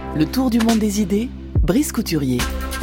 Le tour du monde des idées, Brice Couturier.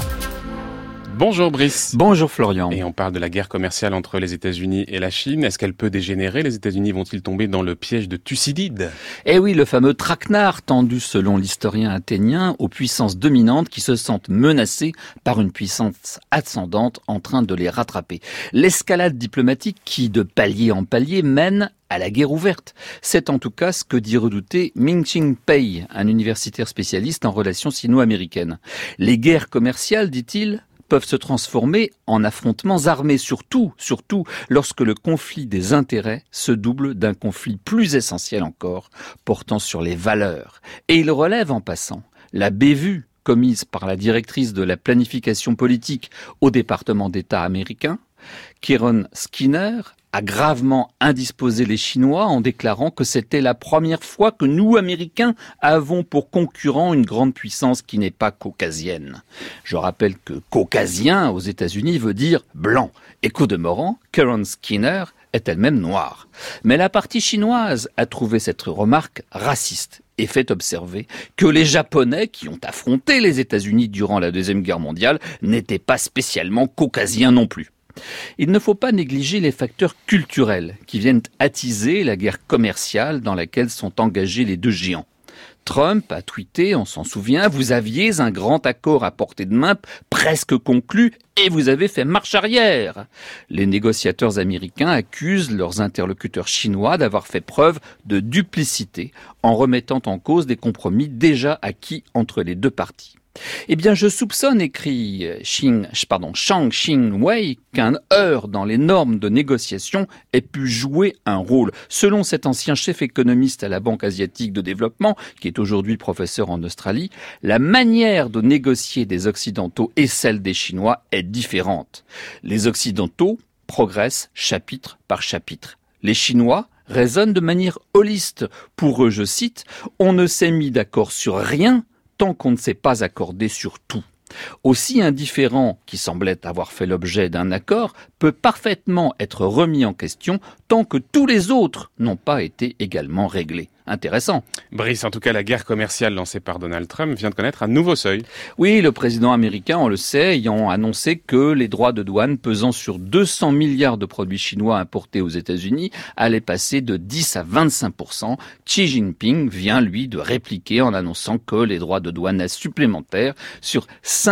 Bonjour Brice. Bonjour Florian. Et on parle de la guerre commerciale entre les États-Unis et la Chine. Est-ce qu'elle peut dégénérer? Les États-Unis vont-ils tomber dans le piège de Thucydide? Eh oui, le fameux traquenard tendu selon l'historien athénien aux puissances dominantes qui se sentent menacées par une puissance ascendante en train de les rattraper. L'escalade diplomatique qui, de palier en palier, mène à la guerre ouverte. C'est en tout cas ce que dit redouter Ming-Ching Pei, un universitaire spécialiste en relations sino-américaines. Les guerres commerciales, dit-il, peuvent se transformer en affrontements armés, surtout lorsque le conflit des intérêts se double d'un conflit plus essentiel encore, portant sur les valeurs. Et il relève en passant la bévue commise par la directrice de la planification politique au département d'État américain, Kieron Skinner, a gravement indisposé les Chinois en déclarant que c'était la première fois que nous, Américains, avons pour concurrent une grande puissance qui n'est pas caucasienne. Je rappelle que caucasien aux États-Unis veut dire blanc. Et qu'au demeurant, Kieron Skinner est elle-même noire. Mais la partie chinoise a trouvé cette remarque raciste et fait observer que les Japonais qui ont affronté les États-Unis durant la Deuxième Guerre mondiale n'étaient pas spécialement caucasiens non plus. Il ne faut pas négliger les facteurs culturels qui viennent attiser la guerre commerciale dans laquelle sont engagés les deux géants. Trump a tweeté, on s'en souvient, vous aviez un grand accord à portée de main, presque conclu, et vous avez fait marche arrière. Les négociateurs américains accusent leurs interlocuteurs chinois d'avoir fait preuve de duplicité en remettant en cause des compromis déjà acquis entre les deux parties. Eh bien, je soupçonne, écrit Shang Xing-wei, qu'un heurt dans les normes de négociation ait pu jouer un rôle. Selon cet ancien chef économiste à la Banque asiatique de développement, qui est aujourd'hui professeur en Australie, la manière de négocier des Occidentaux et celle des Chinois est différente. Les Occidentaux progressent chapitre par chapitre. Les Chinois raisonnent de manière holiste. Pour eux, je cite, « On ne s'est mis d'accord sur rien tant qu'on ne s'est pas accordé sur tout ». Aussi un différend qui semblait avoir fait l'objet d'un accord peut parfaitement être remis en question tant que tous les autres n'ont pas été également réglés. Intéressant. Brice, en tout cas, la guerre commerciale lancée par Donald Trump vient de connaître un nouveau seuil. Oui, le président américain, on le sait, ayant annoncé que les droits de douane pesant sur 200 milliards de produits chinois importés aux États-Unis allaient passer de 10 à 25%. Xi Jinping vient, lui, de répliquer en annonçant que les droits de douane supplémentaires sur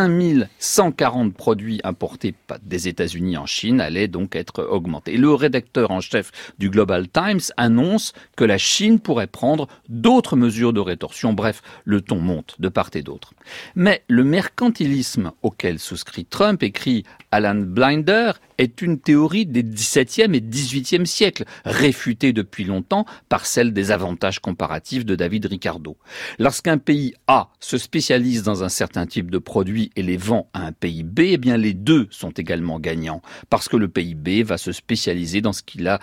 5140 produits importés des États-Unis en Chine allaient donc être augmentés. Le rédacteur en chef du Global Times annonce que la Chine pourrait prendre d'autres mesures de rétorsion. Bref, le ton monte de part et d'autre. Mais le mercantilisme auquel souscrit Trump, écrit Alan Blinder, est une théorie des XVIIe et XVIIIe siècles, réfutée depuis longtemps par celle des avantages comparatifs de David Ricardo. Lorsqu'un pays A se spécialise dans un certain type de produits et les vend à un pays B, eh bien les deux sont également gagnants, parce que le pays B va se spécialiser dans ce qu'il est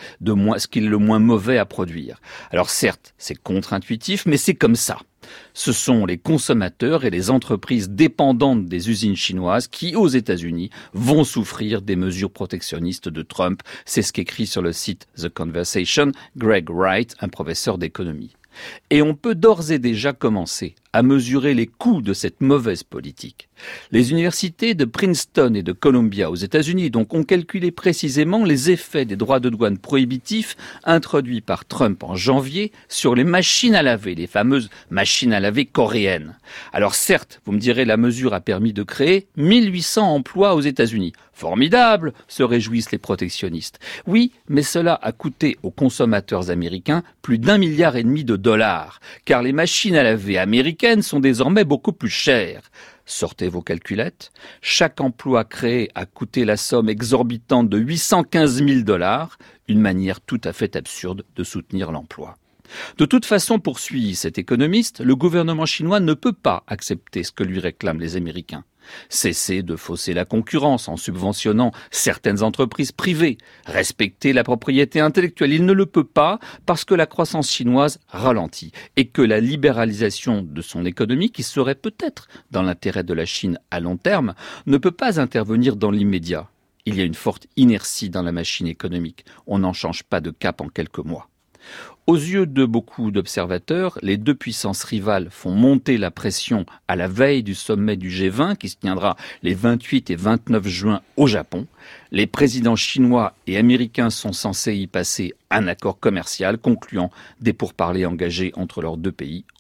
le moins mauvais à produire. Alors certes, c'est contre-intuitif, mais c'est comme ça. Ce sont les consommateurs et les entreprises dépendantes des usines chinoises qui, aux États-Unis, vont souffrir des mesures protectionnistes de Trump. C'est ce qu'écrit sur le site The Conversation Greg Wright, un professeur d'économie. Et on peut d'ores et déjà commencer à mesurer les coûts de cette mauvaise politique. Les universités de Princeton et de Columbia aux États-Unis donc ont calculé précisément les effets des droits de douane prohibitifs introduits par Trump en janvier sur les machines à laver, les fameuses machines à laver coréennes. Alors certes, vous me direz, la mesure a permis de créer 1800 emplois aux États-Unis. Formidable, se réjouissent les protectionnistes. Oui, mais cela a coûté aux consommateurs américains plus d'1,5 milliard de dollars, car les machines à laver américaines sont désormais beaucoup plus chères. Sortez vos calculettes. Chaque emploi créé a coûté la somme exorbitante de 815 000 $, une manière tout à fait absurde de soutenir l'emploi. De toute façon, poursuit cet économiste, le gouvernement chinois ne peut pas accepter ce que lui réclament les Américains. Cesser de fausser la concurrence en subventionnant certaines entreprises privées, respecter la propriété intellectuelle, il ne le peut pas parce que la croissance chinoise ralentit et que la libéralisation de son économie, qui serait peut-être dans l'intérêt de la Chine à long terme, ne peut pas intervenir dans l'immédiat. Il y a une forte inertie dans la machine économique. On n'en change pas de cap en quelques mois. Aux yeux de beaucoup d'observateurs, les deux puissances rivales font monter la pression à la veille du sommet du G20 qui se tiendra les 28 et 29 juin au Japon. Les présidents chinois et américains sont censés y passer un accord commercial concluant des pourparlers engagés entre leurs deux pays